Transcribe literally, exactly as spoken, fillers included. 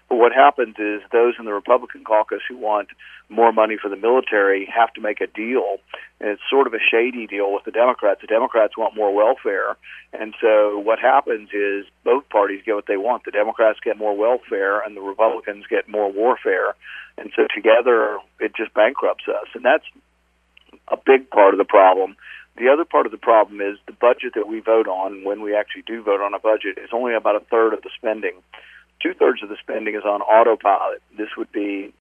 But what happens is those in the Republican caucus who want more money for the military have to make a deal, and it's sort of a shady deal with the Democrats. The Democrats want more welfare, and so what happens is both parties get what they want. The Democrats get more welfare, and the Republicans get more warfare, and so together it just bankrupts us, and that's a big part of the problem. The other part of the problem is the budget that we vote on, when we actually do vote on a budget, is only about a third of the spending. Two-thirds of the spending is on autopilot. This would be